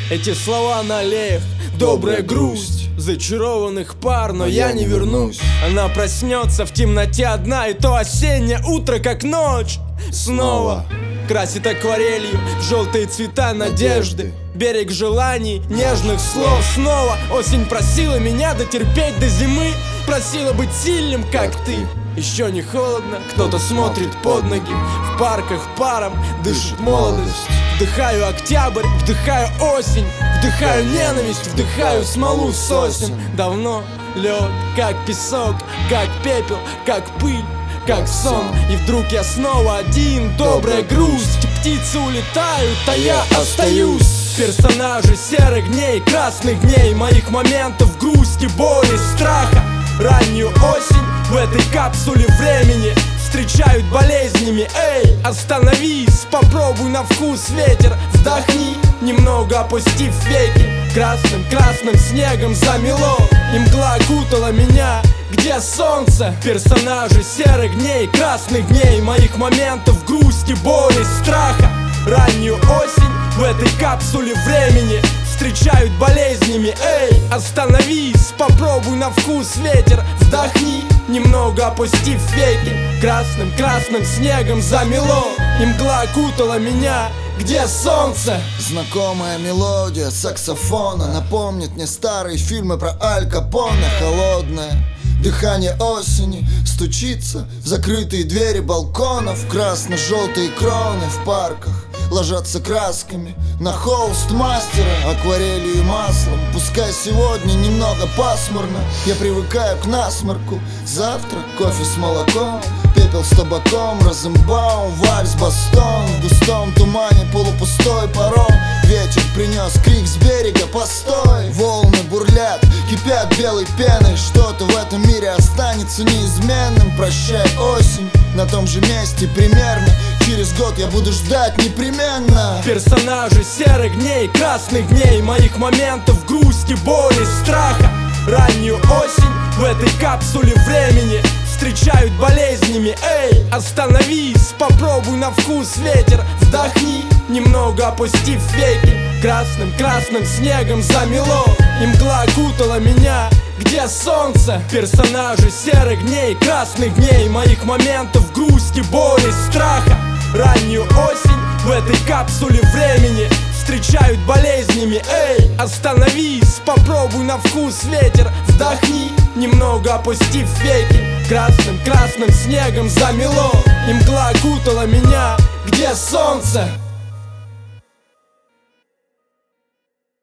Эти слова на аллеях, добрая грусть зачарованных пар, но я не вернусь. Она проснется в темноте одна, и то осеннее утро, как ночь, снова красит акварелью желтые цвета надежды. Берег желаний, нежных слов. Снова осень просила меня дотерпеть до зимы, просила быть сильным, как ты. Еще не холодно, кто-то смотрит под ноги. В парках паром дышит молодость. Вдыхаю октябрь, вдыхаю осень, вдыхаю ненависть, вдыхаю смолу сосен. Давно лед, как песок, как пепел, как пыль, как сон. И вдруг я снова один, добрая грусть. Птицы улетают, а я остаюсь. Персонажи серых дней, красных дней, моих моментов грусти, боли, страха. Раннюю осень в этой капсуле времени встречают болезнями. Эй, остановись, попробуй на вкус ветер. Вдохни, немного опустив веки. Красным снегом замело, и мгла окутала меня. Где солнце? Персонажи серых дней, красных дней, моих моментов грусти, боли, страха. Раннюю осень в этой капсуле времени встречают болезнями. Эй, остановись, попробуй на вкус ветер. Вдохни, немного опустив веки. Красным снегом замело, и мгла окутала меня. Где солнце? Знакомая мелодия саксофона напомнит мне старые фильмы про Аль Капоне. Холодное дыхание осени стучится в закрытые двери балконов. Красно-желтые кроны в парках ложатся красками на холст мастера, акварелью и маслом. Пускай сегодня немного пасмурно, я привыкаю к насморку. Завтра кофе с молоком, пепел с табаком, Розенбаум, вальс, бастон. В густом тумане полупустой паром. Ветер принес крик с берега: постой! Волны бурлят, кипят белой пеной. Что-то в этом мире останется неизменным. Прощай, осень, на том же месте примерно. Через год я буду ждать непременно. Персонажи серых дней, красных дней, моих моментов грусти, боли, страха. Раннюю осень в этой капсуле времени встречают болезнями. Эй, остановись, попробуй на вкус ветер. Вдохни, немного опустив веки. Красным снегом замело, и мгла окутала меня. Где солнце? Персонажи серых дней, красных дней, моих моментов грусти, боли, страха. Раннюю осень в этой капсуле времени встречают болезнями. Эй, остановись, попробуй на вкус ветер. Вдохни, немного опустив веки. Красным снегом замело, и мгла окутала меня. Где солнце?